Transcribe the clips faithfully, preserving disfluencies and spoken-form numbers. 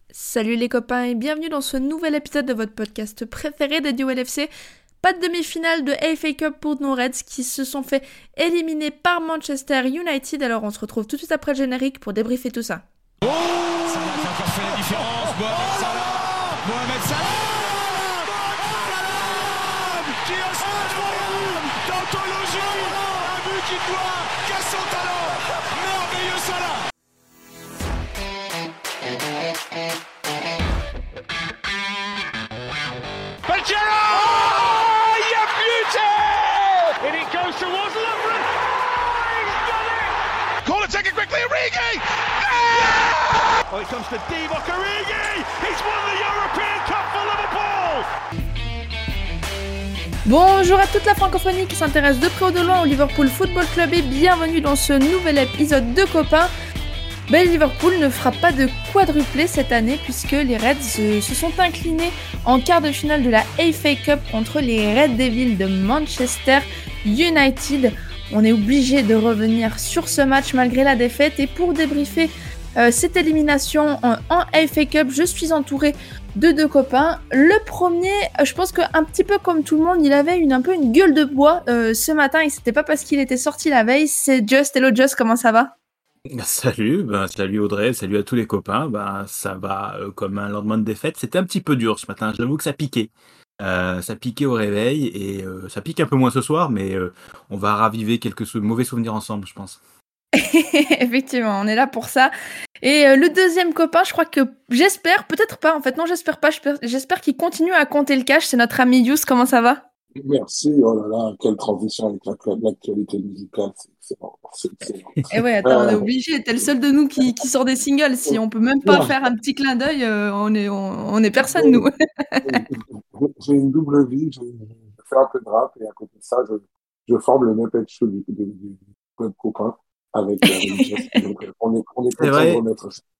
Salut les copains et bienvenue dans ce nouvel épisode de votre podcast préféré dédié au L F C. Pas de demi-finale de F A Cup pour nos Reds qui se sont fait éliminer par Manchester United. Alors on se retrouve tout de suite après le générique pour débriefer tout ça. Oh, Salah qui a encore fait la différence. Mohamed Salah, Mohamed Salah, qui a incroyable d'anthologie, un but qui doit casser son talent, merveilleux Salah. Pajero, oh, you beauty! And it goes towards Lovren. Oh, he's done it! Call it, take it quickly, Origi! Oh, it comes to Divock Origi! He's won the European Cup for Liverpool! Bonjour à toute la francophonie qui s'intéresse de près ou de loin au Liverpool Football Club et bienvenue dans ce nouvel épisode de Copains. Ben, Liverpool ne fera pas de quadruplé cette année puisque les Reds se, se sont inclinés en quart de finale de la F A Cup contre les Red Devils de Manchester United. On est obligé de revenir sur ce match malgré la défaite et pour débriefer euh, cette élimination en, en F A Cup, je suis entourée de deux copains. Le premier, je pense qu'un petit peu comme tout le monde, il avait une, un peu une gueule de bois euh, ce matin et c'était pas parce qu'il était sorti la veille. C'est Just. Hello Just, comment ça va ? Salut, ben, salut Audrey, salut à tous les copains. Ben, ça va euh, comme un lendemain de défaite. C'était un petit peu dur ce matin, j'avoue que ça piquait. Euh, ça piquait au réveil et euh, ça pique un peu moins ce soir, mais euh, on va raviver quelques sou- mauvais souvenirs ensemble, je pense. Effectivement, on est là pour ça. Et euh, le deuxième copain, je crois que j'espère, peut-être pas en fait, non j'espère pas, j'espère, j'espère qu'il continue à compter le cash, c'est notre ami Yous, comment ça va ? Merci, oh là là, quelle transition avec la- l'actualité musicale, c'est excellent, c'est excellent. Eh ouais, attends, on est Euh, obligé, t'es le seul de nous qui, qui sort des singles, si on peut même pas non, faire un petit clin d'œil, euh, on, est, on, on est personne nous. j'ai j'ai une double vie, je, je fais un peu de rap et à côté de ça, je, je forme le Muppet Show du, du, du club copain avec, euh, avec Jess. Donc, euh, on est, on est C'est content de vrai. remettre ça.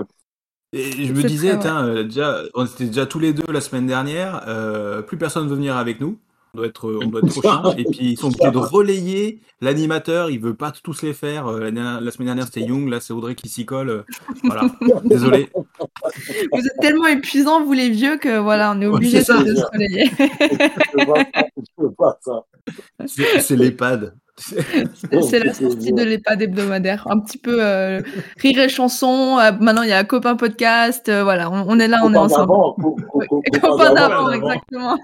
Et je me C'est très disais, vrai. tiens, euh, déjà, on était déjà tous les deux la semaine dernière. Euh, plus personne veut venir avec nous. On doit être, on doit être trop chiant. Et puis ils sont obligés de relayer l'animateur. Il veut pas tous les faire. Euh, la, dernière- la semaine dernière c'était Young, là c'est Audrey qui s'y colle. Euh, voilà. Désolé. Vous êtes tellement épuisants, vous les vieux, que voilà, on est Ouais, obligé c'est de, ça. de se relayer. Je vois ça, je vois ça. C'est, c'est l'EHPAD. C'est la sortie de l'EHPAD hebdomadaire. Un petit peu euh, rire et chanson. Euh, maintenant, il y a Copain Podcast. Euh, voilà, on, on est là, on est Copain ensemble. d'avant, co- co- Ouais. co- Copain copain d'avant, d'avant. exactement.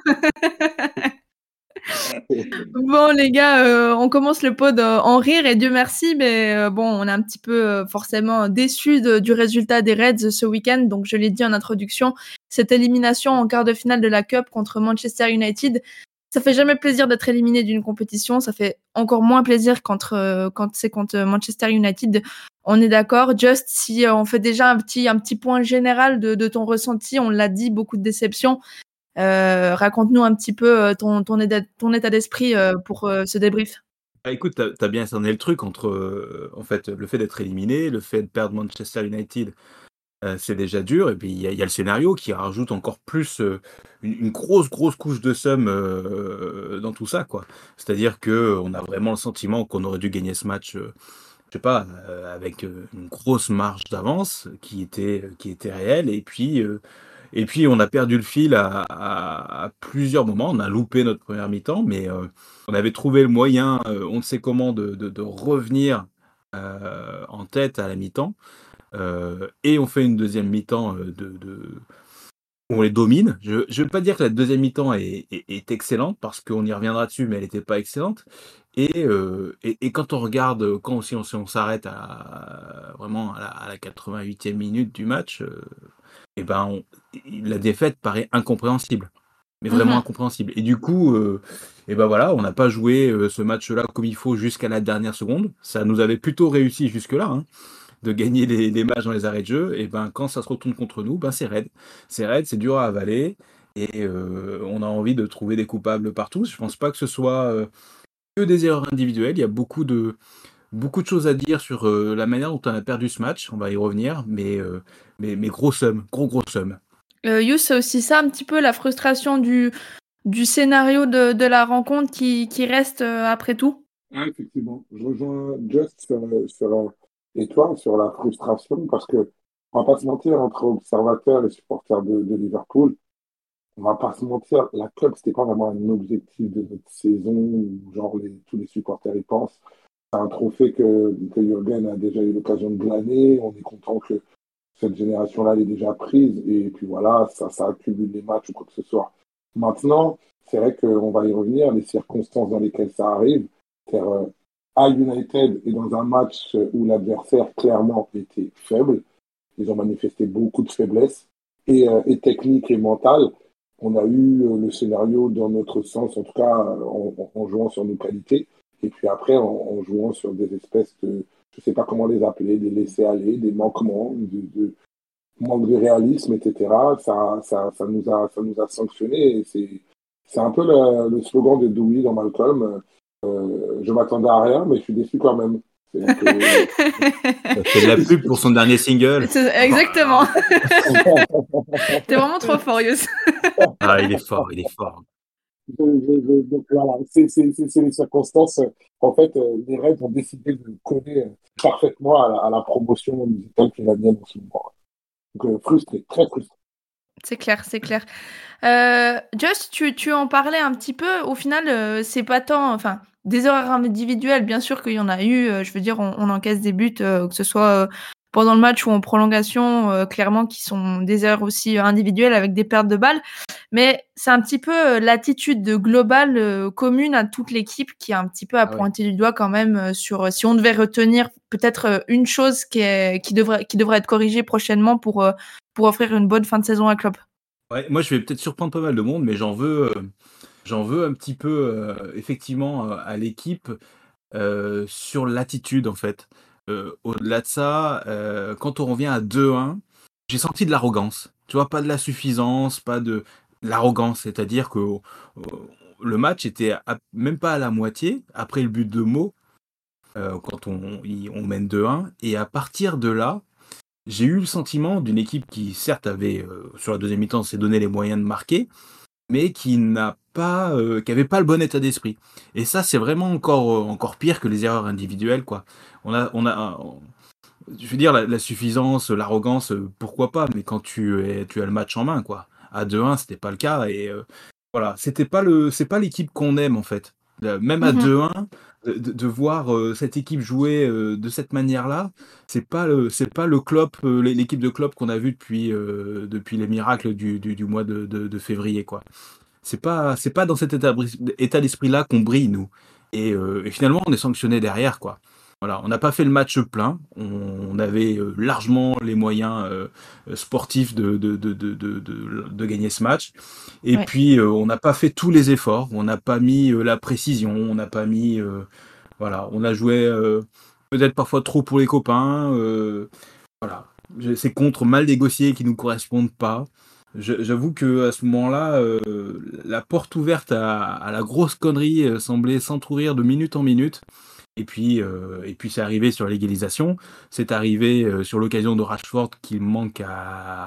Bon, les gars, euh, on commence le pod euh, en rire et Dieu merci, mais euh, bon, on est un petit peu euh, forcément déçus de- du résultat des Reds ce week-end. Donc, je l'ai dit en introduction, cette élimination en quart de finale de la Cup contre Manchester United, ça fait jamais plaisir d'être éliminé d'une compétition. Ça fait encore moins plaisir quand, euh, quand c'est contre Manchester United. On est d'accord. Just, si euh, on fait déjà un petit, un petit point général de, de ton ressenti, on l'a dit, beaucoup de déception. Euh, raconte-nous un petit peu euh, ton, ton, état, ton état d'esprit euh, pour euh, ce débrief. Ah, écoute, t'as, t'as bien cerné le truc entre euh, en fait le fait d'être éliminé, le fait de perdre Manchester United. Euh, c'est déjà dur, et puis il y, a- il y a le scénario qui rajoute encore plus euh, une, une grosse, grosse couche de somme euh, dans tout ça, quoi. C'est-à-dire que euh, on a vraiment le sentiment qu'on aurait dû gagner ce match, euh, je sais pas, euh, avec euh, une grosse marge d'avance qui était, qui était réelle, et puis, euh, et puis on a perdu le fil à, à- à plusieurs moments. On a loupé notre première mi-temps, mais euh, on avait trouvé le moyen, euh, on ne sait comment, de, de, de revenir euh, en tête à la mi-temps. Euh, et on fait une deuxième mi-temps euh, de, de- où on les domine. Je ne veux pas dire que la deuxième mi-temps est, est- est excellente, parce qu'on y reviendra dessus, mais elle n'était pas excellente. Et, euh, et, et quand on regarde, quand aussi on, si on s'arrête à, vraiment à la, à la quatre-vingt-huitième minute du match, euh, et ben on- la défaite paraît incompréhensible. Mais vraiment Mhm. incompréhensible. Et du coup, euh, et ben voilà, on n'a pas joué euh, ce match-là comme il faut jusqu'à la dernière seconde. Ça nous avait plutôt réussi jusque-là, hein, de gagner les, les matchs dans les arrêts de jeu. Et ben quand ça se retourne contre nous, ben c'est raide. C'est raide, c'est dur à avaler. Et euh, on a envie de trouver des coupables partout. Je pense pas que ce soit euh, que des erreurs individuelles. Il y a beaucoup de, beaucoup de choses à dire sur euh, la manière dont on a perdu ce match. On va y revenir. Mais, euh, mais, mais gros somme, gros gros somme. Euh, Youss, c'est aussi ça, un petit peu la frustration du, du scénario de, de la rencontre qui, qui reste euh, après tout. Ah, effectivement, je rejoins Just sur, sur, et toi sur la frustration parce que on va pas se mentir, entre observateurs et supporters de, de Liverpool, on va pas se mentir, la Cup, c'était pas vraiment un objectif de notre saison, où genre les, tous les supporters y pensent. C'est un trophée que, que Jürgen a déjà eu l'occasion de glaner. On est content que cette génération-là elle est déjà prise. Et puis voilà, ça, ça accumule les matchs ou quoi que ce soit. Maintenant, c'est vrai qu'on va y revenir, les circonstances dans lesquelles ça arrive. C'est euh, à United et dans un match où l'adversaire clairement était faible. Ils ont manifesté beaucoup de faiblesse et, euh, et technique et mentale. On a eu euh, le scénario dans notre sens, en tout cas en, en jouant sur nos qualités. Et puis après, en, en jouant sur des espèces de, je ne sais pas comment les appeler, des laissés-aller, des manquements, de, de manque de réalisme, et cetera. Ça, ça, ça, nous, a, ça nous a sanctionnés. Et c'est, c'est un peu le, le slogan de Dewey dans Malcolm. Euh, je m'attendais à rien, mais je suis déçu quand même. C'est que... Ça fait de la pub pour son dernier single. C'est- Exactement. T'es vraiment trop fort, Yous. Ah, il est fort, il est fort. Je- je- je- donc voilà, c'est c'est- c'est- c'est les circonstances. En fait, euh, les Reds ont décidé de coller euh, parfaitement à la, à la promotion musicale qui est la mienne en ce moment. Donc euh, frustré, très frustré. C'est clair, c'est clair. Euh, Just, tu, tu en parlais un petit peu. Au final, euh, c'est pas tant, enfin, des erreurs individuelles, bien sûr qu'il y en a eu. euh, je veux dire, on, on encaisse des buts, euh, que ce soit euh, pendant le match ou en prolongation, euh, clairement, qui sont des erreurs aussi euh, individuelles avec des pertes de balles. Mais c'est un petit peu euh, l'attitude de globale euh, commune à toute l'équipe qui est un petit peu à Ah ouais. pointer du doigt quand même euh, sur euh, si on devait retenir peut-être euh, une chose qui est qui devrait qui devrait être corrigée prochainement pour euh, pour offrir une bonne fin de saison à Klopp. Ouais, moi, je vais peut-être surprendre pas mal de monde, mais j'en veux, euh, j'en veux un petit peu, euh, effectivement, euh, à l'équipe euh, sur l'attitude, en fait. Euh, au-delà de ça, euh, quand on revient à deux un, j'ai senti de l'arrogance. Tu vois, pas de la suffisance, pas de l'arrogance. C'est-à-dire que euh, le match était à- même pas à la moitié, après le but de Mo, euh, quand on, il- on mène deux un. Et à partir de là, j'ai eu le sentiment d'une équipe qui, certes, avait, euh, sur la deuxième mi-temps, s'est donné les moyens de marquer, mais qui n'a pas, euh, qui avait pas le bon état d'esprit. Et ça, c'est vraiment encore, euh, encore pire que les erreurs individuelles, quoi. On a, on a, on- je veux dire, la, la suffisance, l'arrogance, euh, pourquoi pas, mais quand tu, es, tu as le match en main, quoi. À deux un, c'était pas le cas, et euh, voilà, c'était pas le, c'est pas l'équipe qu'on aime, en fait. Euh, Même à Mhm. deux un, de, de- de voir euh, cette équipe jouer euh, de cette manière-là, c'est pas le, c'est pas le Klopp, euh, l'équipe de Klopp qu'on a vu depuis, euh, depuis les miracles du, du, du mois de, de, de février, quoi. C'est pas, c'est pas dans cet état, état d'esprit-là qu'on brille, nous. Et, euh, et finalement, on est sanctionné derrière, quoi. Voilà, on n'a pas fait le match plein. On, on avait euh, largement les moyens euh, sportifs de, de, de, de, de, de, de gagner ce match. Et Ouais. puis, euh, on n'a pas fait tous les efforts. On n'a pas mis euh, la précision. On n'a pas mis. Euh, voilà, on a joué euh, peut-être parfois trop pour les copains. Euh, voilà, J'ai- ces contres mal négociés qui nous correspondent pas. Je- J'avoue que à ce moment-là, euh, la porte ouverte à, à la grosse connerie euh, semblait s'entrouvrir de minute en minute. Et puis, euh, et puis c'est arrivé sur l'égalisation. C'est arrivé euh, sur l'occasion de Rashford qui manque à,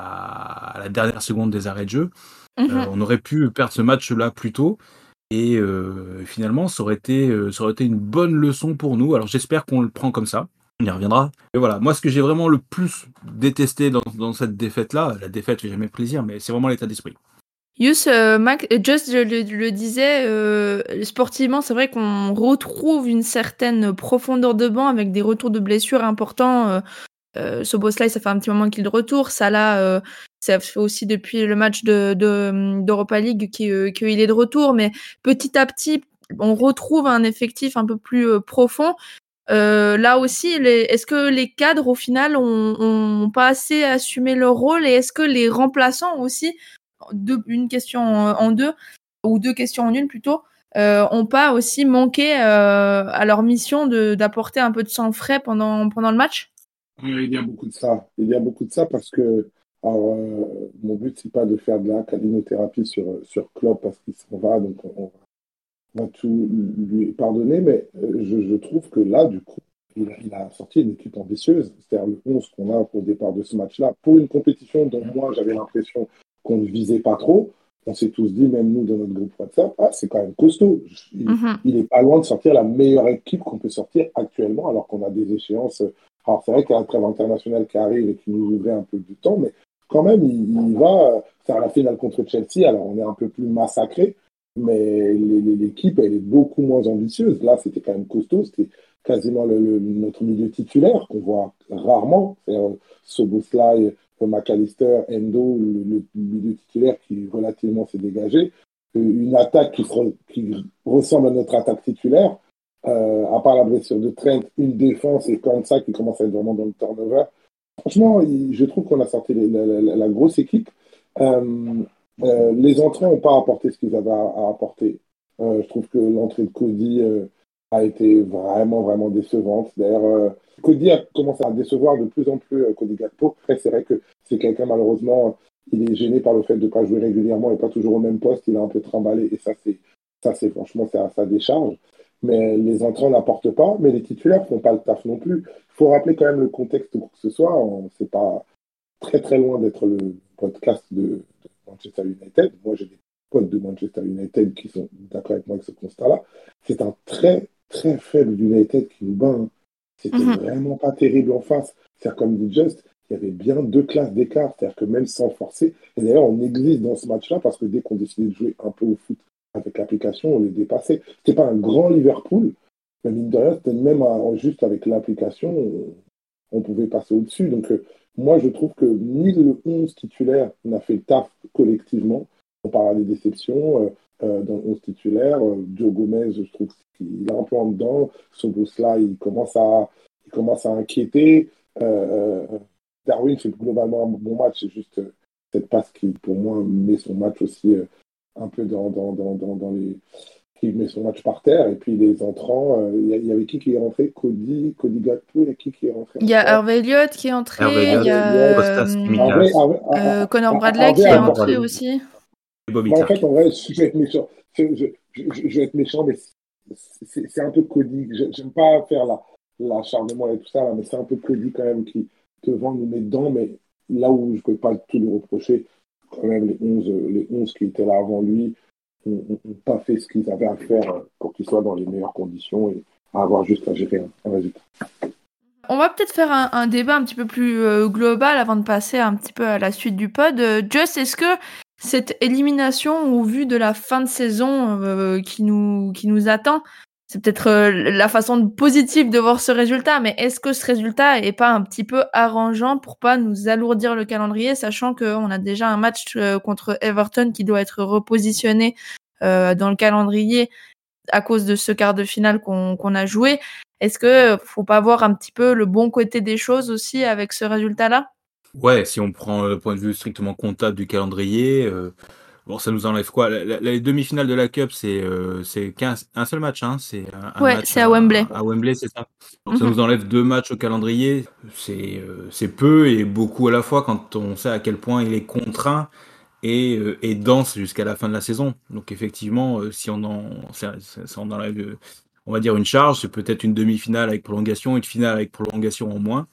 à la dernière seconde des arrêts de jeu. Euh, Mhm. on aurait pu perdre ce match-là plus tôt. Et euh, finalement, ça aurait été, euh, ça aurait été une bonne leçon pour nous. Alors j'espère qu'on le prend comme ça. On y reviendra. Et voilà, moi ce que j'ai vraiment le plus détesté dans, dans cette défaite-là, la défaite fait jamais plaisir, mais c'est vraiment l'état d'esprit. Yous, euh, Mac, euh, Just le, le- le disait, euh, sportivement, c'est vrai qu'on retrouve une certaine profondeur de banc avec des retours de blessures importants. Euh, euh, Szoboszlai, ça fait un petit moment qu'il est de retour. Salah, euh, ça fait aussi depuis le match de, de, d'Europa League qu'il euh, qu'il est de retour. Mais petit à petit, on retrouve un effectif un peu plus euh, profond. Euh, là aussi, les, est-ce que les cadres, au final, ont, ont pas assez assumé leur rôle et est-ce que les remplaçants aussi, deux, une question en, en deux, ou deux questions en une plutôt, euh, ont pas aussi manqué euh, à leur mission de, d'apporter un peu de sang frais pendant, pendant le match? Oui, il y a beaucoup de ça. Il y a beaucoup de ça parce que alors, euh, mon but, c'est pas de faire de la calinothérapie sur, sur Klopp parce qu'il s'en va, donc on, on va tout lui pardonner, mais euh, je, je trouve que là, du coup, il a, il a sorti une équipe ambitieuse, c'est-à-dire le onze qu'on a au départ de ce match-là, pour une compétition dont moi, j'avais l'impression qu'on ne visait pas trop. On s'est tous dit, même nous, dans notre groupe WhatsApp, ah, c'est quand même costaud. Il, Mhm. il est pas loin de sortir la meilleure équipe qu'on peut sortir actuellement, alors qu'on a des échéances Alors, c'est vrai qu'il y a un trêve international qui arrive et qui nous ouvrait un peu du temps, mais quand même, il, il va faire la finale contre Chelsea. Alors, on est un peu plus massacré, mais les- les- l'équipe, elle est beaucoup moins ambitieuse. Là, c'était quand même costaud. C'était quasiment le, le- notre milieu titulaire qu'on voit rarement. C'est-à-dire Szoboszlai, McAllister, Endo, le, le milieu titulaire qui relativement s'est dégagé. Une attaque qui, se re- qui ressemble à notre attaque titulaire. Euh, à part la blessure de Trent, une défense et comme ça qui commence à être vraiment dans le turnover. Franchement, il- je trouve qu'on a sorti les- la, la- la grosse équipe. Euh, euh, les entrées n'ont pas apporté ce qu'ils avaient à, à apporter. Euh, je trouve que l'entrée de Cody euh, a été vraiment, vraiment décevante. D'ailleurs, euh, Cody a commencé à décevoir de plus en plus euh, Cody Gakpo. Après, c'est vrai que c'est quelqu'un, malheureusement, il est gêné par le fait de ne pas jouer régulièrement et pas toujours au même poste. Il a un peu trimballé et ça, c'est, ça, c'est franchement, c'est à sa décharge. Mais les entrants n'apportent pas, mais les titulaires font pas le taf non plus. Il faut rappeler quand même le contexte pour que ce soit. On- C'est pas très très loin d'être le podcast de, de Manchester United. Moi, j'ai des potes de Manchester United qui sont d'accord avec moi avec ce constat-là. C'est un très très faible United qui nous bat. Hein. C'était Mhm. vraiment pas terrible en face. C'est-à-dire, comme dit Just, il y avait bien deux classes d'écart. C'est-à-dire que même sans forcer, et d'ailleurs, on existe dans ce match-là parce que dès qu'on décidait de jouer un peu au foot avec l'application, on les dépassait. C'était pas un grand Liverpool, mais mine de rien, c'était même à- juste avec l'application, on, on pouvait passer au-dessus. Donc, euh, moi, je trouve que ni le onze titulaire n'a fait le taf collectivement. On parle des déceptions euh, euh, dans le onze titulaire. Euh, Joe Gomez, je trouve qu'il est un peu en dedans. Szoboszlai, il commence à, il commence à inquiéter. Euh, euh, Darwin fait globalement un bon match. C'est juste euh, cette passe qui, pour moi, met son match aussi euh, un peu dans, dans, dans, dans, dans les qui met son match par terre. Et puis les entrants, euh, il y, y avait qui qui est rentré? Cody, Cody Gakpo, et qui qui est rentré Il y a encore? Harvey Elliott qui est Hervé entré, il y Elliott, Harvey a Elliott. Kostas euh, Harvey, Tsimikas, Harvey, euh, Conor Harvey, Bradley qui Harvey, est Tom entré Brady aussi. et Bobby moi, en fait, Clark. en vrai, je vais être méchant. Je, je, je, je vais être méchant, mais c'est c'est un peu Cody. Je- J'aime pas faire la l'acharnement et tout ça, là, mais c'est un peu Cody quand même qui devant nous met dedans. Mais là où je peux pas tout lui reprocher, quand même, les onze, les onze qui étaient là avant lui n'ont pas fait ce qu'ils avaient à faire pour qu'ils soient dans les meilleures conditions et à avoir juste à gérer un, un résultat. On va peut-être faire un, un débat un petit peu plus euh, global avant de passer un petit peu à la suite du pod. Euh, Just, est-ce que cette élimination, au vu de la fin de saison euh, qui nous qui nous attend, c'est peut-être euh, la façon positive de voir ce résultat, mais est-ce que ce résultat est pas un petit peu arrangeant pour pas nous alourdir le calendrier, sachant qu'on a déjà un match euh, contre Everton qui doit être repositionné euh, dans le calendrier à cause de ce quart de finale qu'on qu'on a joué. Est-ce que faut pas voir un petit peu le bon côté des choses aussi avec ce résultat-là? Ouais, si on prend le point de vue strictement comptable du calendrier, euh, bon, ça nous enlève quoi? La, la- les demi-finales de la Cup, c'est euh, c'est qu'un un seul match, hein, c'est un, un Ouais, match c'est à à, Wembley. à Wembley, c'est ça. Donc ça Mhm. nous enlève deux matchs au calendrier, c'est euh, c'est peu et beaucoup à la fois quand on sait à quel point il est contraint et, euh, et dense jusqu'à la fin de la saison. Donc effectivement, euh, si on en, ça, ça- ça en enlève, euh, on va dire une charge, c'est peut-être une demi-finale avec prolongation, une finale avec prolongation en moins.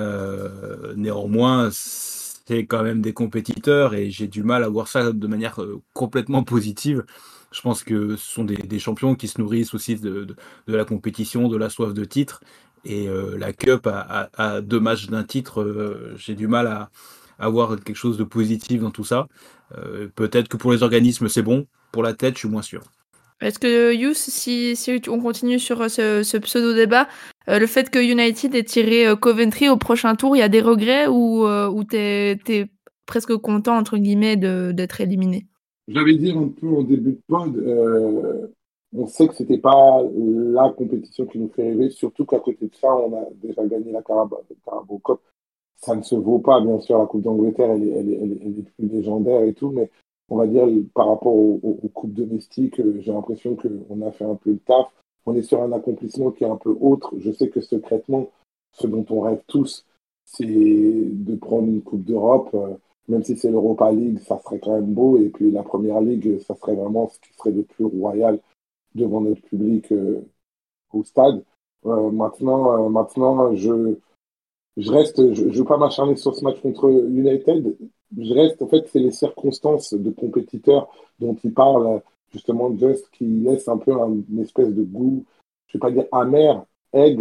Euh, néanmoins, c'est quand même des compétiteurs et j'ai du mal à voir ça de manière euh, complètement positive. Je pense que ce sont des, des champions qui se nourrissent aussi de, de, de la compétition, de la soif de titre. Et euh, la Cup, à, à, à deux matchs d'un titre, euh, j'ai du mal à, à voir quelque chose de positif dans tout ça. Euh, peut-être que pour les organismes, c'est bon. Pour la tête, je suis moins sûr. Est-ce que Yous, si, si on continue sur ce, ce pseudo-débat, euh, le fait que United ait tiré euh, Coventry au prochain tour, il y a des regrets ou, euh, ou t'es, t'es presque content, entre guillemets, de, d'être éliminé? J'avais dit un peu au début de pod, euh, on sait que c'était pas la compétition qui nous fait rêver, surtout qu'à côté de ça, on a déjà gagné la Carabao, Carabao Cup. Ça ne se vaut pas, bien sûr, la Coupe d'Angleterre, elle est, elle est, elle est, elle est plus légendaire et tout, mais on va dire par rapport aux, aux, aux coupes domestiques, euh, j'ai l'impression qu'on a fait un peu le taf. On est sur un accomplissement qui est un peu autre. Je sais que secrètement, ce dont on rêve tous, c'est de prendre une Coupe d'Europe. Euh, même si c'est l'Europa League, ça serait quand même beau. Et puis la Première Ligue, ça serait vraiment ce qui serait le plus royal devant notre public euh, au stade. Euh, maintenant, euh, maintenant, je, je reste, je ne veux pas m'acharner sur ce match contre United. Je reste, en fait, c'est les circonstances de compétiteurs dont il parle, justement, Just, qui laisse un peu un- une espèce de goût, je ne vais pas dire amer, aigre,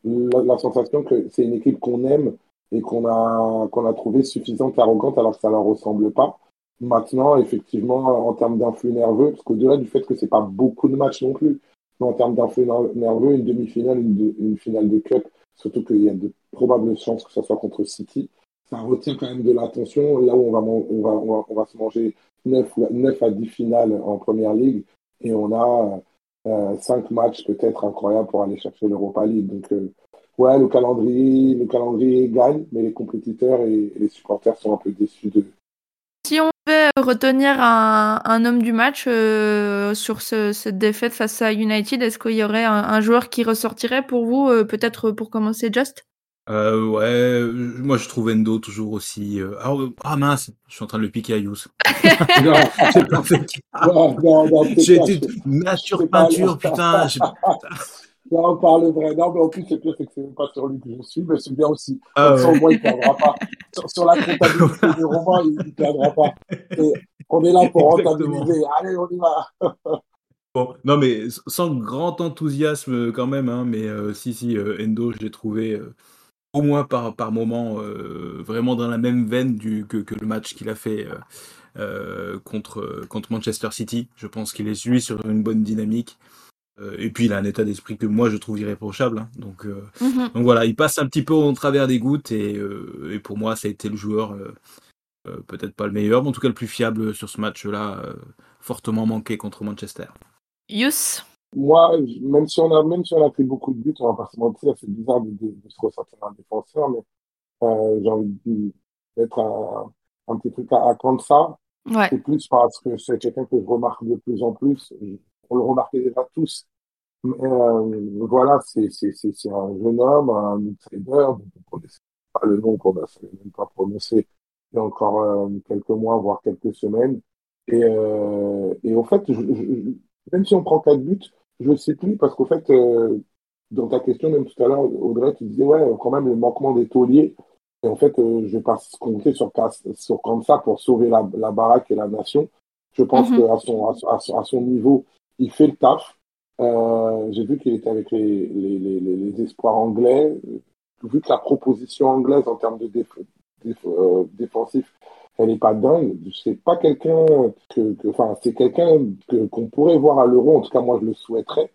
la, la sensation que c'est une équipe qu'on aime et qu'on a, qu'on a trouvé suffisante et arrogante alors que ça ne leur ressemble pas. Maintenant, effectivement, en termes d'influx nerveux, parce qu'au-delà du fait que c'est pas beaucoup de matchs non plus, mais en termes d'influx nerveux, une demi-finale, une, une finale de cup, surtout qu'il y a de probables chances que ce soit contre City, ça retient quand même de l'attention. Là où on va, on va, on va, on va se manger neuf à dix finales en première ligue et on a euh, cinq matchs peut-être incroyables pour aller chercher l'Europa League. Donc, euh, ouais, le calendrier, le calendrier gagne, mais les compétiteurs et, et les supporters sont un peu déçus de. Si on devait retenir un, un homme du match euh, sur ce, cette défaite face à United, est-ce qu'il y aurait un, un joueur qui ressortirait pour vous, euh, peut-être pour commencer, Just? Euh, ouais, moi je trouve Endo toujours aussi. Euh... Ah, ah mince, je suis en train de le piquer à Yous. Non, J'ai pas fait. non, non, non, c'est J'ai pas, été c'est nature pas, peinture, putain. j'ai- non, on parle vrai. Non, mais en plus, c'est pire, c'est que c'est même pas sur lui que je suis, mais c'est bien aussi. Ah Comme ça, au ouais. moins, il perdra pas. Sur, sur la comptabilité du roman, il, il perdra pas. Et on est là pour Exactement. rentabiliser. Allez, on y va. Bon, non mais s- sans grand enthousiasme quand même, hein, mais euh, si si, euh, Endo, je l'ai trouvé euh, au moins par par moment euh, vraiment dans la même veine du que, que le match qu'il a fait euh, euh, contre contre Manchester City. Je pense qu'il est lui sur une bonne dynamique. Euh, et puis il a un état d'esprit que moi je trouve irréprochable, hein. Donc, euh, Mhm. donc voilà, il passe un petit peu au travers des gouttes et, euh, et pour moi ça a été le joueur, euh, euh, peut-être pas le meilleur, mais en tout cas le plus fiable sur ce match-là, euh, fortement manqué contre Manchester. Yous? Moi, je- même si on a, même si on a pris beaucoup de buts, on va pas se mentir, c'est bizarre de, de, de se ressentir un défenseur, mais euh, j'ai envie de mettre un, un petit truc à, à Kansa. Ouais. C'est plus parce que c'est quelqu'un que je remarque de plus en plus. On le remarquait déjà tous. Mais euh, voilà, c'est c'est c'est c'est un jeune homme, un outsider, dont on ne connaissait pas le nom qu'on ne savait même pas prononcer il y a encore euh, quelques mois, voire quelques semaines. Et, euh, et au fait, je, je- même si on prend quatre buts, je ne sais plus, parce qu'au fait, euh, dans ta question, même tout à l'heure, Audrey, tu disais, ouais, quand même, le manquement des tauliers. Et en fait, euh, je ne vais pas compter sur, Cas- sur Kamsa pour sauver la, la baraque et la nation. Je pense Mhm. qu'à son, à, son, à son à son niveau, il fait le taf. Euh, j'ai vu qu'il était avec les, les, les, les les espoirs anglais. Vu que la proposition anglaise en termes de déf déf euh, défensif, elle n'est pas dingue. C'est pas quelqu'un que, que, enfin, c'est quelqu'un que qu'on pourrait voir à l'Euro. En tout cas, moi, je le souhaiterais.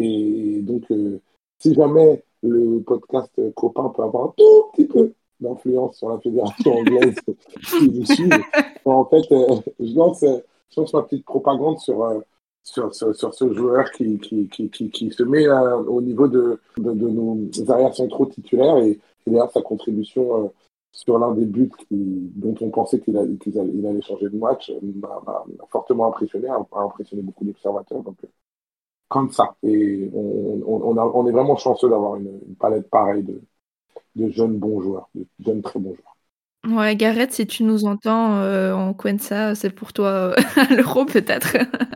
Et donc, euh, si jamais le podcast Copain peut avoir un tout petit peu d'influence sur la fédération anglaise qui nous suit, en fait, euh, je lance, je lance ma petite propagande sur euh, sur, sur, sur ce joueur qui, qui, qui, qui, qui se met euh, au niveau de, de, de nos arrières centraux titulaires et, et d'ailleurs sa contribution euh, sur l'un des buts qui, dont on pensait qu'il allait, qu'il allait, il allait changer de match m'a, m'a fortement impressionné, a, a impressionné beaucoup d'observateurs. Donc, euh, comme ça. Et on, on, on, a, on est vraiment chanceux d'avoir une, une palette pareille de, de jeunes bons joueurs, de jeunes très bons joueurs. Ouais, Gareth, si tu nous entends, euh, en Quensa, c'est pour toi euh, à l'Euro peut-être.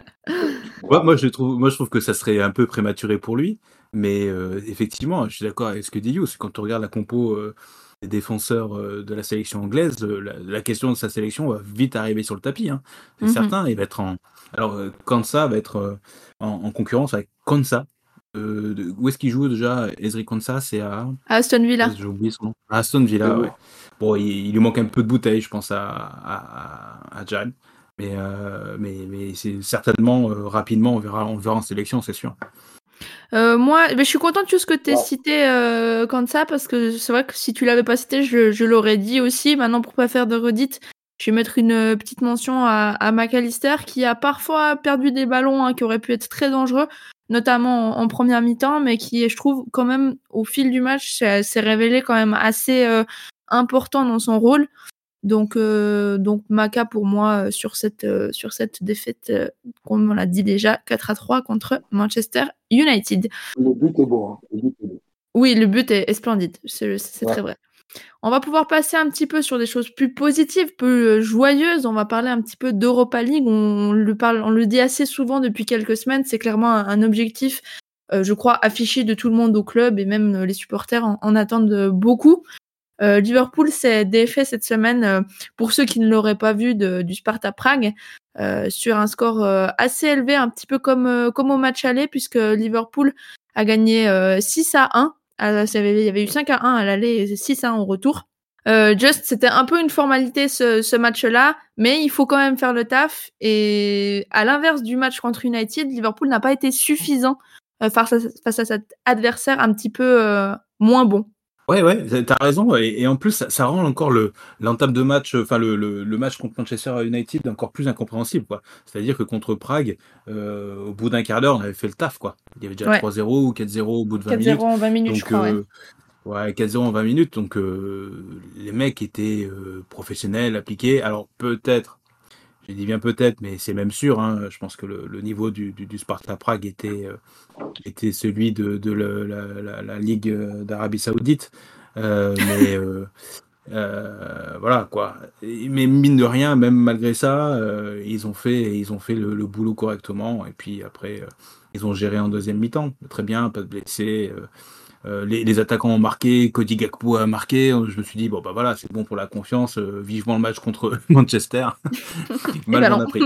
Ouais, moi je trouve, moi je trouve que ça serait un peu prématuré pour lui, mais euh, effectivement, je suis d'accord avec ce que dit Yous. Quand on regarde la compo euh, des défenseurs euh, de la sélection anglaise, euh, la, la question de sa sélection va vite arriver sur le tapis, hein. C'est Mhm. certain. Il va être en, alors euh, Kansa va être euh, en, en concurrence avec Konsa. Euh, de- où est-ce qu'il joue déjà? Ezri Konsa, c'est à, Aston Villa. j'ai oublié son nom. À Aston Villa, Et ouais. Bon, il, il lui manque un peu de bouteille, je pense à à, à Jan. Mais, euh, mais, mais c'est certainement euh, rapidement, on verra, on le verra en sélection, c'est sûr. Euh, moi, mais je suis contente de ce que tu aies ouais. cité euh, comme ça, parce que c'est vrai que si tu l'avais pas cité, je, je l'aurais dit aussi. Maintenant, pour pas faire de redite, je vais mettre une euh, petite mention à, à McAllister, qui a parfois perdu des ballons hein, qui auraient pu être très dangereux, notamment en, en première mi-temps, mais qui, je trouve, quand même, au fil du match, s'est, s'est révélé quand même assez euh, important dans son rôle. Donc, euh, donc Maka pour moi euh, sur cette euh, sur cette défaite, euh, comme on l'a dit déjà, quatre à trois contre Manchester United. Le but est beau. Hein. Le but est beau. Oui, le but est, est splendide, c'est, c'est Ouais. très vrai. On va pouvoir passer un petit peu sur des choses plus positives, plus euh, joyeuses. On va parler un petit peu d'Europa League. On, on le parle, on le dit assez souvent depuis quelques semaines. C'est clairement un, un objectif, euh, je crois, affiché de tout le monde au club et même euh, les supporters en, en attendent beaucoup. Euh, Liverpool s'est défait cette semaine, euh, pour ceux qui ne l'auraient pas vu, de, du Sparta Prague, euh, sur un score euh, assez élevé, un petit peu comme, euh, comme au match aller, puisque Liverpool a gagné euh, six à un Euh, il y avait eu cinq à un à l'aller et six à un au retour. Euh, Just, c'était un peu une formalité ce, ce match-là, mais il faut quand même faire le taf. Et à l'inverse du match contre United, Liverpool n'a pas été suffisant euh, face, à, face à cet adversaire un petit peu euh, moins bon. Ouais, ouais, t'as raison. Et, et en plus, ça, ça rend encore le l'entame de match, enfin le, le, le match contre Manchester United encore plus incompréhensible, quoi. C'est-à-dire que contre Prague, euh, au bout d'un quart d'heure, on avait fait le taf, quoi. Il y avait déjà ouais. trois zéro ou quatre zéro au bout de vingt quatre zéro minutes. en vingt minutes, Donc, je crois, euh, ouais. ouais, quatre zéro en vingt minutes. Donc, euh, les mecs étaient euh, professionnels, appliqués. Alors, peut-être, j'ai dit bien peut-être, mais c'est même sûr, hein, je pense que le, le niveau du, du, du Sparta Prague était, euh, était celui de, de le, la, la, la Ligue d'Arabie Saoudite. Euh, mais euh, euh, voilà quoi. Et, mais mine de rien, même malgré ça, euh, ils ont fait, ils ont fait le, le boulot correctement. Et puis après, euh, ils ont géré en deuxième mi-temps. Très bien, pas de blessés. Euh, euh, les, les attaquants ont marqué, Cody Gakpo a marqué. Je me suis dit bon bah voilà, c'est bon pour la confiance. Euh, vivement le match contre Manchester. Mal m'en a pris.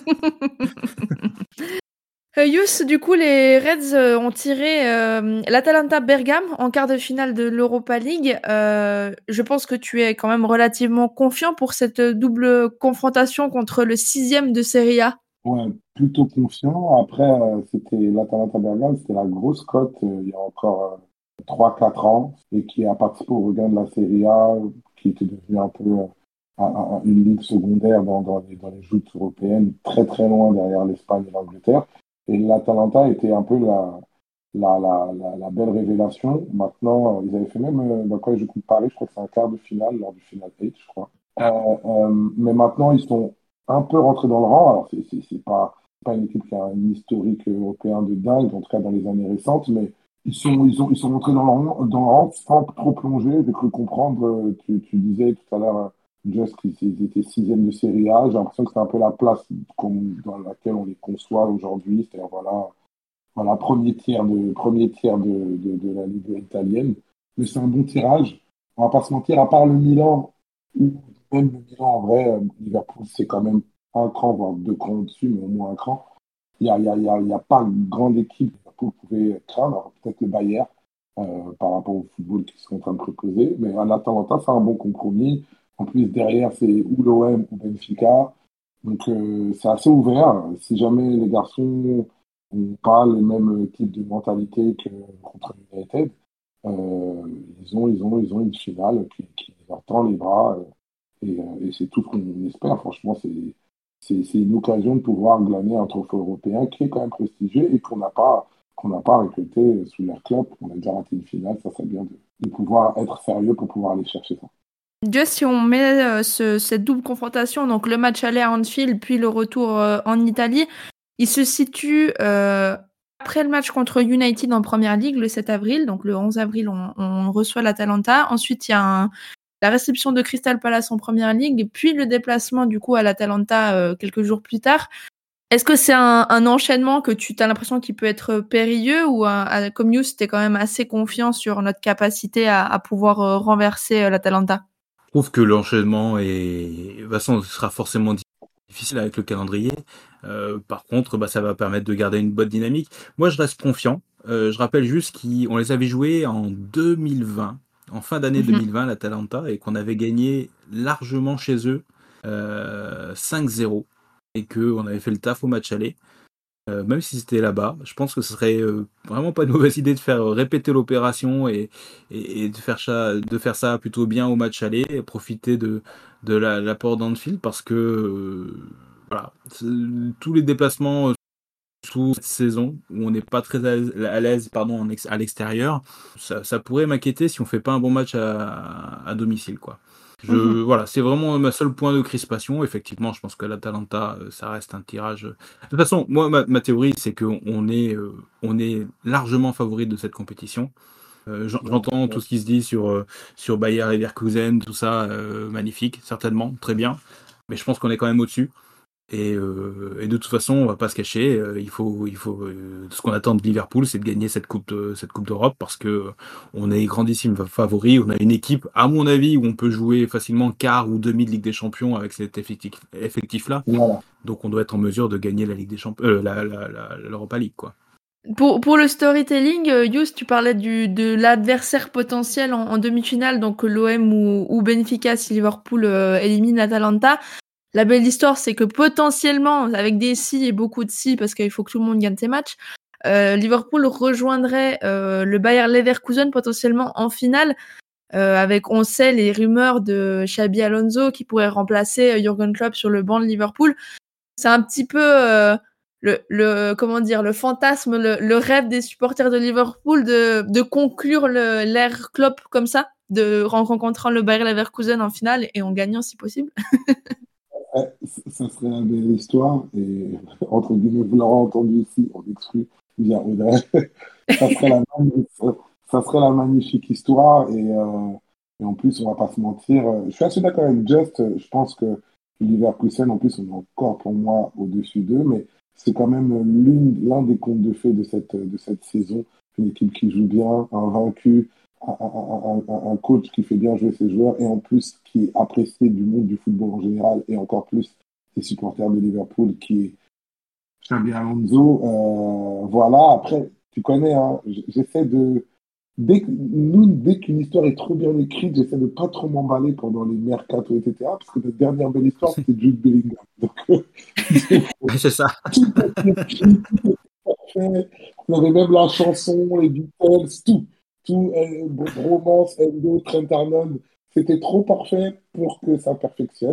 Euh, Yous, du coup, les Reds euh, ont tiré euh, l'Atalanta Bergame en quart de finale de l'Europa League. Euh, je pense que tu es quand même relativement confiant pour cette double confrontation contre le sixième de Serie A. Ouais, plutôt confiant. Après, euh, c'était l'Atalanta Bergame, c'était la grosse cote euh, il y a encore euh, trois quatre ans et qui a participé au regain de la Serie A, qui était devenue un peu euh, un- un- une ligue secondaire dans, dans les, dans les joutes européennes, très très loin derrière l'Espagne et l'Angleterre. Et l'Atalanta était un peu la, la, la, la, la belle révélation. Maintenant, euh, ils avaient fait même, euh, dans quoi je joue contre Paris, je crois que c'est un quart de finale, lors du final huit, je crois. Euh, euh, mais maintenant, ils sont un peu rentrés dans le rang. Alors, c'est c'est- c'est pas, pas une équipe qui a un historique européen de dingue, en tout cas dans les années récentes, mais ils sont, ils ont, ils sont rentrés dans le rang, dans le rang sans trop plonger. J'ai cru comprendre, euh, tu, tu disais tout à l'heure, euh, Just, qu'ils étaient sixième de Serie A. J'ai l'impression que c'est un peu la place qu'on- dans laquelle on les conçoit aujourd'hui. C'est-à-dire, voilà, voilà, premier tiers de, premier tiers de, de, de la Ligue italienne. Mais c'est un bon tirage. On va pas se mentir, à part le Milan, ou même le Milan, en vrai, euh, Liverpool, c'est quand même un cran, voire deux crans au-dessus, mais au moins un cran. Il n'y a, il y a, il y a, il y a pas une grande équipe que Liverpool pouvait craindre. Alors, peut-être le Bayern, euh, par rapport au football qu'ils sont en train de proposer. Mais à l'Atalanta, c'est un bon compromis. En plus, derrière, c'est ou l'O M ou Benfica. Donc, euh, c'est assez ouvert. Si jamais les garçons n'ont pas le même type de mentalité que contre United, euh, ils ont, ils ont, ils ont une finale qui, qui leur tend les bras. euh, Et, euh, et c'est tout ce qu'on espère. Franchement, c'est, c'est, c'est une occasion de pouvoir glaner un trophée européen qui est quand même prestigieux et qu'on n'a pas, qu'on n'a pas récolté sous leur club. On a déjà raté une finale. Ça serait bien de, de pouvoir être sérieux pour pouvoir aller chercher ça. Just si on met euh, ce, cette double confrontation, donc le match aller à Anfield puis le retour euh, en Italie, il se situe euh, après le match contre United en Première Ligue le sept avril, donc le onze avril on, on reçoit l'Atalanta. Ensuite il y a un, la réception de Crystal Palace en Première Ligue, puis le déplacement du coup à l'Atalanta euh, quelques jours plus tard. Est-ce que c'est un, un enchaînement que tu as l'impression qu'il peut être périlleux ou euh, comme News, tu es quand même assez confiant sur notre capacité à, à pouvoir euh, renverser euh, l'Atalanta? Je trouve que l'enchaînement est, de toute façon, ce sera forcément difficile avec le calendrier. Euh, par contre, bah, ça va permettre de garder une bonne dynamique. Moi, je reste confiant. Euh, je rappelle juste qu'on les avait joués en deux mille vingt, en fin d'année Mm-hmm. deux mille vingt, l'Atalanta, et qu'on avait gagné largement chez eux euh, cinq zéro, et qu'on avait fait le taf au match aller. Euh, même si c'était là-bas, je pense que ce serait euh, vraiment pas une mauvaise idée de faire euh, répéter l'opération et, et, et de, faire ça, de faire ça plutôt bien au match aller et profiter de, de la, l'apport d'Anfield parce que euh, voilà, tous les déplacements euh, sous cette saison où on n'est pas très à l'aise, à l'aise pardon, en ex, à l'extérieur, ça, ça pourrait m'inquiéter si on fait pas un bon match à, à domicile, quoi. Je, Mhm. voilà, c'est vraiment ma seule point de crispation. Effectivement, je pense que l'Atalanta, euh, ça reste un tirage. De toute façon, moi, ma, ma théorie, c'est qu'on on est, euh, on est largement favori de cette compétition. Euh, j'en- Ouais, j'entends ouais. tout ce qui se dit sur, euh, sur Bayer Leverkusen, tout ça, euh, magnifique, certainement, très bien. Mais je pense qu'on est quand même au-dessus. Et, euh, et de toute façon, on va pas se cacher. Euh, il faut, il faut. Euh, ce qu'on attend de Liverpool, c'est de gagner cette coupe, de, cette coupe d'Europe parce que euh, on est grandissime favori. On a une équipe, à mon avis, où on peut jouer facilement quart ou demi de Ligue des Champions avec cet effectif, effectif-là. Voilà. Donc, on doit être en mesure de gagner la Ligue des Champions, euh, la, la, la, l'Europa League, quoi. Pour, pour le storytelling, euh, Yous, tu parlais du, de l'adversaire potentiel en, en demi-finale, donc l'O M ou, ou Benfica si Liverpool euh, élimine l'Atalanta. La belle histoire, c'est que potentiellement, avec des si et beaucoup de si, parce qu'il faut que tout le monde gagne ses matchs, euh, Liverpool rejoindrait euh, le Bayer Leverkusen potentiellement en finale, euh, avec, on sait, les rumeurs de Xabi Alonso qui pourrait remplacer euh, Jürgen Klopp sur le banc de Liverpool. C'est un petit peu euh, le, le comment dire le fantasme, le, le rêve des supporters de Liverpool de, de conclure le, l'ère Klopp comme ça, de en rencontrant le Bayer Leverkusen en finale et en gagnant si possible. Ouais, c- ça serait la belle histoire. Et entre guillemets, vous l'aurez entendu ici, on exclut via Audrey. Ça serait la, magni- ça serait la magnifique histoire. Et, euh, et en plus, on va pas se mentir. euh, Je suis assez d'accord avec Just. euh, Je pense que Leverkusen, en plus, on est encore pour moi au-dessus d'eux. Mais c'est quand même l'une, l'un des contes de fées de cette, de cette saison. Une équipe qui joue bien, invaincu, un, un- un- un coach qui fait bien jouer ses joueurs et en plus qui est apprécié du monde du football en général et encore plus des supporters de Liverpool qui est Xabi Alonso. Euh, voilà, après, tu connais, hein, j- j'essaie de. Dès, que- nous, dès qu'une histoire est trop bien écrite, j'essaie de pas trop m'emballer pendant les mercatos, et cetera. Parce que notre dernière belle histoire, c'était Jude Bellingham. Donc, Ouais, c'est ça. tout était écrit, fait. On avait même la chanson, les Beatles, tout. Tout, euh, Bro- Bromance, Endo, Trent Arnold. C'était trop parfait pour que ça perfectionne.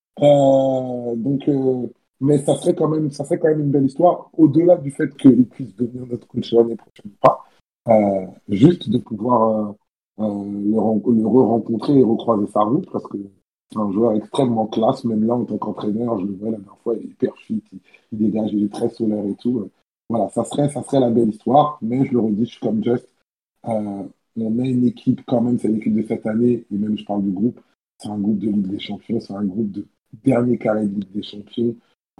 Euh, donc, euh, mais ça serait quand même, ça serait quand même une belle histoire, au-delà du fait qu'il puisse devenir notre coach l'année prochaine ou pas. Euh, juste de pouvoir euh, euh, le, ren- le re-rencontrer et recroiser sa route, parce que c'est un joueur extrêmement classe, même là en tant qu'entraîneur, je le vois la dernière fois, il est hyper fit, il, il dégage, il est très solaire et tout. Euh, Voilà, ça serait, ça serait la belle histoire, mais je le redis, je suis comme Just. Euh, on a une équipe quand même, c'est l'équipe de cette année, et même je parle du groupe, c'est un groupe de Ligue des Champions, c'est un groupe de dernier carré de Ligue des Champions.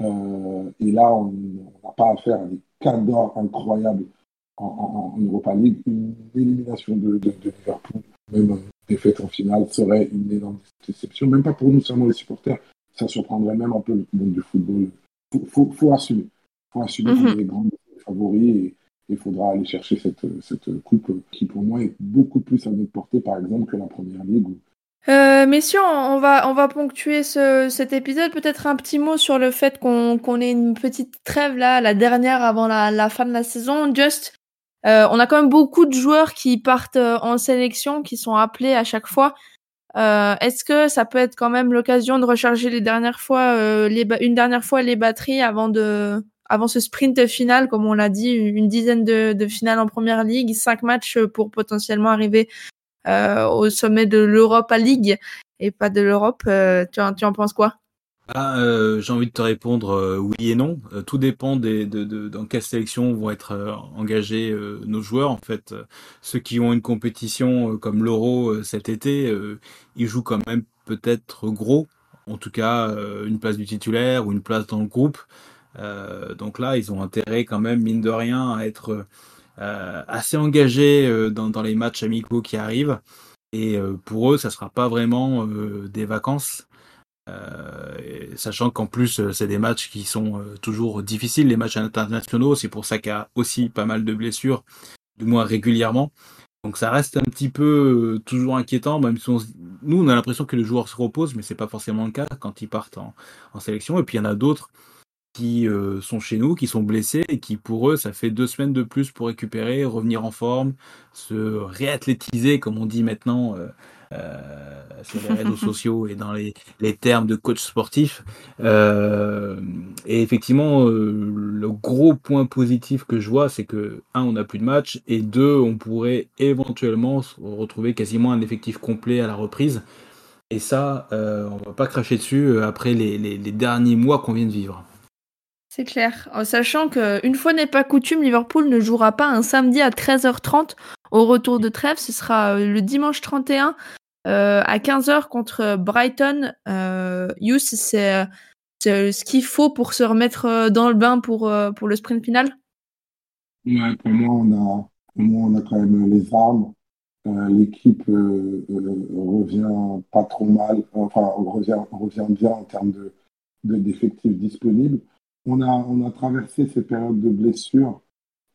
Euh, et là, on n'a pas affaire à des cadors incroyables en, en, en Europa League. Une élimination de, de, de Liverpool, même une défaite en finale, serait une énorme déception. Même pas pour nous, seulement les supporters. Ça surprendrait même un peu le monde du football. Il faut, faut, faut assumer. Il faut assumer qu'on est Mhm. les grands favoris et il faudra aller chercher cette, cette coupe qui, pour moi, est beaucoup plus à notre portée, par exemple, que la Première Ligue. Où... Euh, messieurs, on va, on va ponctuer ce, cet épisode. Peut-être un petit mot sur le fait qu'on qu'on ait une petite trêve là, la dernière avant la, la fin de la saison. Just, euh, on a quand même beaucoup de joueurs qui partent euh, en sélection, qui sont appelés à chaque fois. Euh, est-ce que ça peut être quand même l'occasion de recharger les dernières fois, euh, les ba- une dernière fois les batteries avant de, avant ce sprint final, comme on l'a dit, une dizaine de, de finales en première ligue, cinq matchs pour potentiellement arriver euh, au sommet de l'Europa League et pas de l'Europe. Euh, tu, en, tu en penses quoi? Ah, euh, j'ai envie de te répondre euh, oui et non. Euh, tout dépend des, de, de- dans quelle sélection vont être euh, engagés euh, nos joueurs. En fait, Euh, ceux qui ont une compétition euh, comme l'Euro euh, cet été, euh, ils jouent quand même peut-être gros. En tout cas, euh, une place du titulaire ou une place dans le groupe. Euh, donc là, ils ont intérêt quand même, mine de rien, à être euh, assez engagés euh, dans, dans les matchs amicaux qui arrivent. Et euh, pour eux, ça sera pas vraiment euh, des vacances. Euh, et sachant qu'en plus, euh, c'est des matchs qui sont euh, toujours difficiles, les matchs internationaux. C'est pour ça qu'il y a aussi pas mal de blessures, du moins régulièrement. Donc ça reste un petit peu euh, toujours inquiétant, même si on, se- nous, on a l'impression que les joueurs se reposent, mais c'est pas forcément le cas quand ils partent en, en sélection. Et puis il y en a d'autres qui euh, sont chez nous, qui sont blessés et qui pour eux, ça fait deux semaines de plus pour récupérer, revenir en forme, se réathlétiser, comme on dit maintenant euh, euh, sur les réseaux sociaux et dans les, les termes de coach sportif. Euh, et effectivement, euh, le gros point positif que je vois, c'est que, un, on n'a plus de match, et deux, on pourrait éventuellement se retrouver quasiment un effectif complet à la reprise. Et ça, euh, on va pas cracher dessus euh, après les, les, les derniers mois qu'on vient de vivre. C'est clair. En sachant que une fois n'est pas coutume, Liverpool ne jouera pas un samedi à treize heures trente au retour de trêve. Ce sera euh, le dimanche trente et un euh, à quinze heures contre Brighton. Euh, Youss, c'est, c'est ce qu'il faut pour se remettre euh, dans le bain pour, euh, pour le sprint final. Ouais, pour moi, on a, pour moi, on a quand même les armes. Euh, l'équipe euh, euh, revient pas trop mal, enfin revient, revient bien en termes de, de- d'effectifs disponibles. On a, on a traversé ces périodes de blessures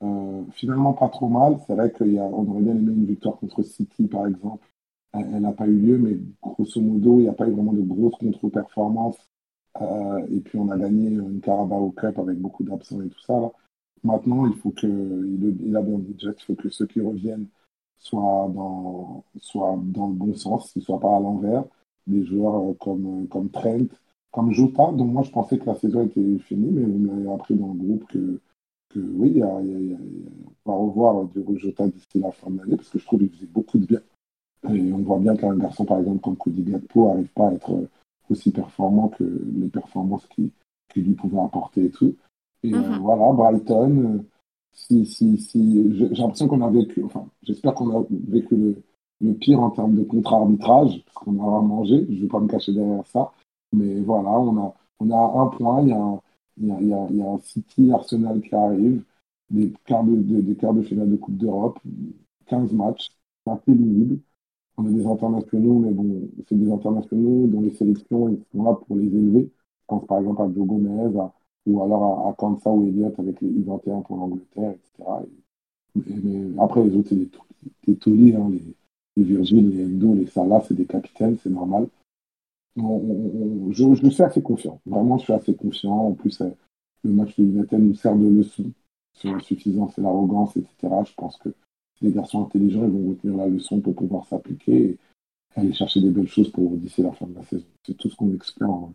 Euh, finalement, pas trop mal. C'est vrai qu'on aurait bien aimé une victoire contre City, par exemple. Elle n'a pas eu lieu, mais grosso modo, il n'y a pas eu vraiment de grosses contre-performances. Euh, et puis, on a gagné une Carabao Cup avec beaucoup d'absents et tout ça. Là. Maintenant, il faut que, il, il a bien dit, Jet, il faut que ceux qui reviennent soient dans, soient dans le bon sens, qu'ils ne soient pas à l'envers. Des joueurs euh, comme, comme Trent, comme Jota, dont moi je pensais que la saison était finie, mais vous m'avez appris dans le groupe que, que oui, il y a, il y a, il y a, on va revoir Diogo Jota d'ici la fin de l'année, parce que je trouve qu'il faisait beaucoup de bien. Et on voit bien qu'un garçon, par exemple, comme Cody Gakpo, n'arrive pas à être aussi performant que les performances qu'il qui lui pouvait apporter et tout. Et mm-hmm. euh, voilà, Brighton, euh, si, si, si, j'ai l'impression qu'on a vécu, enfin, j'espère qu'on a vécu le, le pire en termes de contre-arbitrage, parce qu'on a mangé, je ne vais pas me cacher derrière ça. Mais voilà, on a, on a un point, il y a un, il y a, il y a, il y a un City Arsenal qui arrive, des quarts de, de, des quarts de finale de Coupe d'Europe, quinze matchs, c'est assez lisible. On a des internationaux, mais bon, c'est des internationaux dont les sélections ils sont là pour les élever. Je pense par exemple à Joe Gomez, à, ou alors à, à Kansa ou Elliott avec les U vingt et un pour l'Angleterre, et cetera. Et, et, mais après, les autres, c'est des, des Toli, hein, les, les Virgil, les Endo, les Salah, c'est des capitaines, c'est normal. On, on, on, je, je suis assez confiant. Vraiment, je suis assez confiant. En plus, euh, le match de United nous sert de leçon sur l'insuffisance et l'arrogance, et cetera. Je pense que les garçons intelligents, ils vont retenir la leçon pour pouvoir s'appliquer et aller chercher des belles choses pour d'ici la fin de la saison. C'est tout ce qu'on espère. Hein.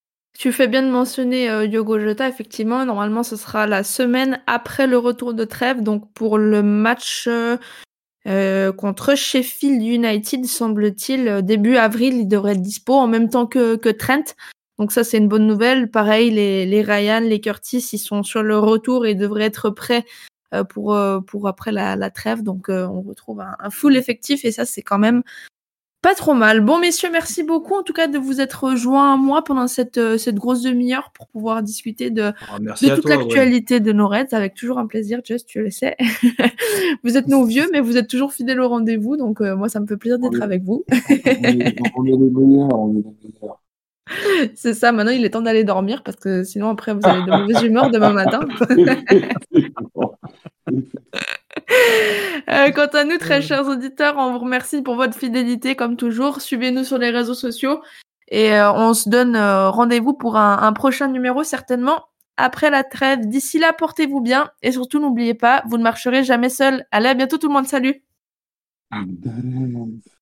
Tu fais bien de mentionner euh, Diogo Jota, effectivement. Normalement, ce sera la semaine après le retour de trêve. Donc, pour le match euh, euh, contre Sheffield United, semble-t-il, début avril, il devrait être dispo en même temps que, que Trent. Donc ça, c'est une bonne nouvelle. Pareil, les, les Ryan, les Curtis, ils sont sur le retour et devraient être prêts euh, pour, euh, pour après la, la trêve. Donc, euh, on retrouve un, un full effectif et ça, c'est quand même pas trop mal. Bon, messieurs, merci beaucoup en tout cas de vous être rejoints à moi pendant cette, euh, cette grosse demi-heure pour pouvoir discuter de, oh, de toute toi, l'actualité ouais. de nos Reds. Avec toujours un plaisir, Just, tu le sais. Vous êtes nos vieux, mais vous êtes toujours fidèles au rendez-vous. Donc, euh, moi, ça me fait plaisir d'être on est, avec vous. on, est, on est les meilleurs, on est les meilleurs. C'est ça, maintenant il est temps d'aller dormir parce que sinon après vous avez de mauvaise humeur demain matin. euh, quant à nous, très chers auditeurs, on vous remercie pour votre fidélité comme toujours. Suivez-nous sur les réseaux sociaux et euh, on se donne euh, rendez-vous pour un, un prochain numéro certainement après la trêve. D'ici là, portez-vous bien et surtout n'oubliez pas, vous ne marcherez jamais seul. Allez, à bientôt tout le monde, salut.